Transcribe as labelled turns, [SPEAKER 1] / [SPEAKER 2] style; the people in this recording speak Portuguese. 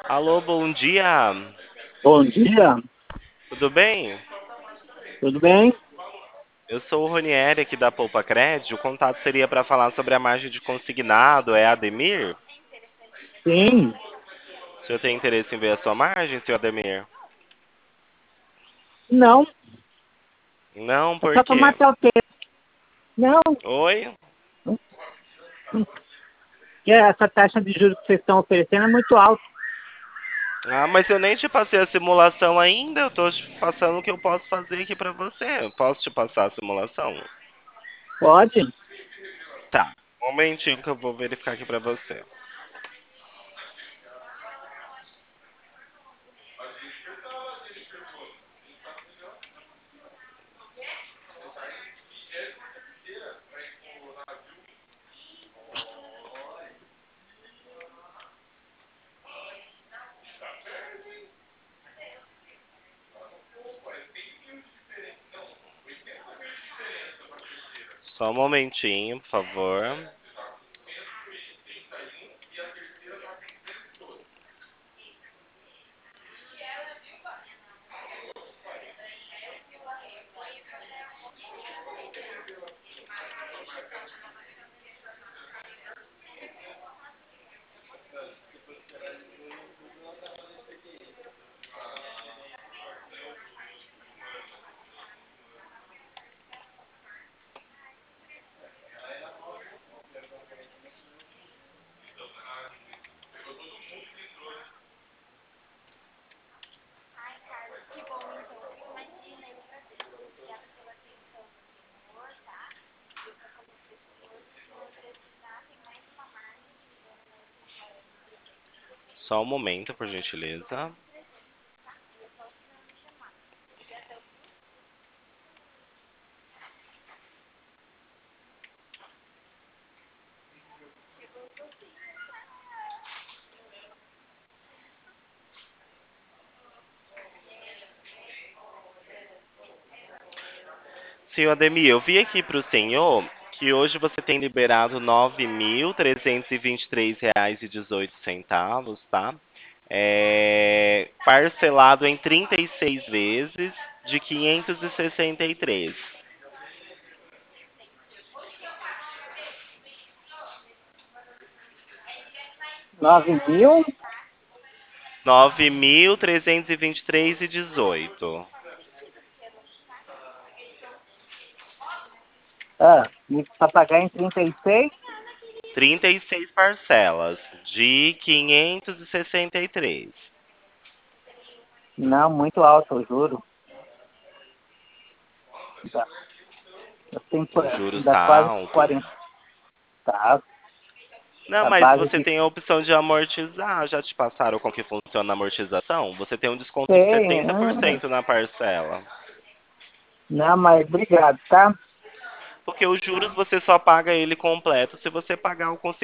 [SPEAKER 1] Alô, bom dia.
[SPEAKER 2] Bom dia,
[SPEAKER 1] Tudo bem?
[SPEAKER 2] tudo bem?
[SPEAKER 1] Eu sou o Ronieri aqui da Poupa Cred. O contato seria para falar sobre a margem de consignado. É Ademir?
[SPEAKER 2] Sim,
[SPEAKER 1] O senhor tem interesse em ver a sua margem, senhor Ademir?
[SPEAKER 2] não,
[SPEAKER 1] Não,
[SPEAKER 2] é
[SPEAKER 1] por
[SPEAKER 2] só para
[SPEAKER 1] quê?
[SPEAKER 2] matar o tempo. Não,
[SPEAKER 1] Oi?
[SPEAKER 2] que essa taxa de juros que vocês estão oferecendo é muito alta.
[SPEAKER 1] Ah, mas eu nem te passei a simulação ainda. Eu tô te passando o que eu posso fazer aqui para você. Eu posso te passar a simulação?
[SPEAKER 2] Pode?
[SPEAKER 1] Tá. Um momentinho que eu vou verificar aqui para você. Só um momentinho, por favor. Só um momento, por gentileza. Senhor Ademir, eu vi aqui para o senhor que hoje você tem liberado R$ 9.323,18, tá? Parcelado em 36 vezes de 563.
[SPEAKER 2] 9.000?
[SPEAKER 1] 9.323,18.
[SPEAKER 2] Para pagar em 36?
[SPEAKER 1] 36 parcelas de 563.
[SPEAKER 2] Não, muito alto, eu juro. Dá, eu tenho,
[SPEAKER 1] O juros
[SPEAKER 2] dá
[SPEAKER 1] está
[SPEAKER 2] quase
[SPEAKER 1] alto.
[SPEAKER 2] 40. Tá,
[SPEAKER 1] Não,
[SPEAKER 2] a
[SPEAKER 1] mas
[SPEAKER 2] base
[SPEAKER 1] você
[SPEAKER 2] de...
[SPEAKER 1] tem a opção de amortizar. Já te passaram como que funciona a amortização? Você tem um desconto de
[SPEAKER 2] Sei,
[SPEAKER 1] 70% na parcela.
[SPEAKER 2] não, mas obrigado, tá?
[SPEAKER 1] Porque os juros você só paga ele completo se você pagar o